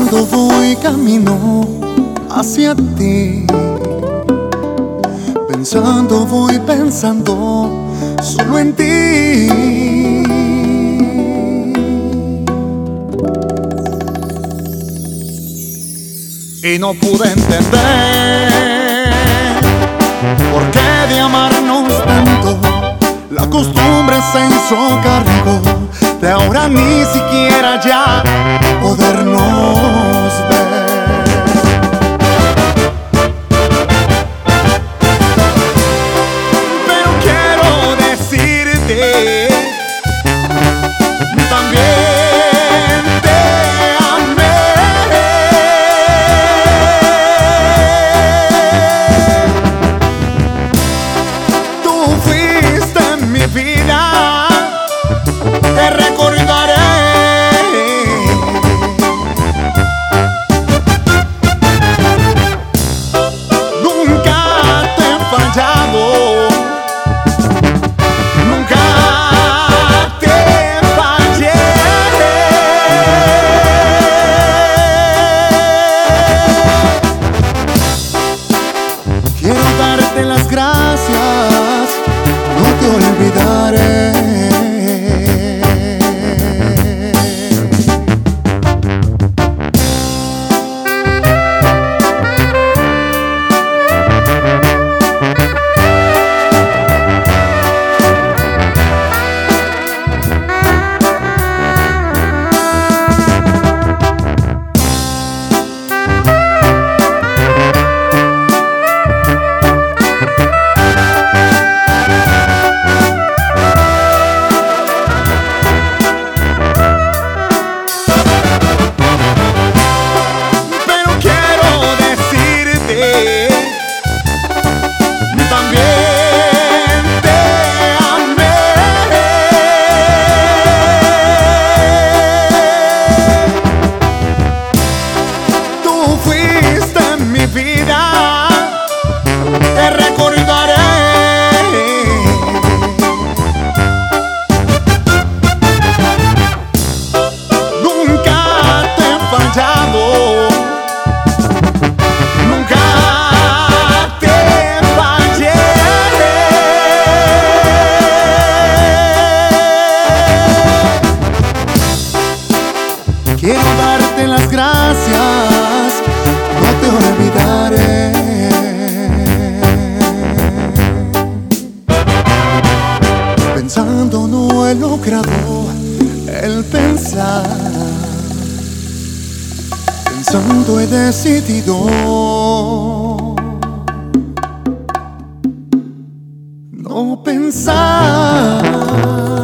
Pensando voy camino hacia ti. Pensando voy pensando solo en ti. Y no pude entender por qué de amarnos tanto la costumbre se hizo cargo de ahora ni siquiera ya podernos ver. Pero quiero decirte, también te amé. Tú fuiste mi vida, te recordaré. Nunca te he fallado, nunca te fallé. Quiero darte las gracias, no te olvidaré. Te recordaré. Nunca te he fallado, nunca te fallé. Quiero darte las gracias, no te olvidaré. Pensando no he logrado el pensar, pensando he decidido no pensar.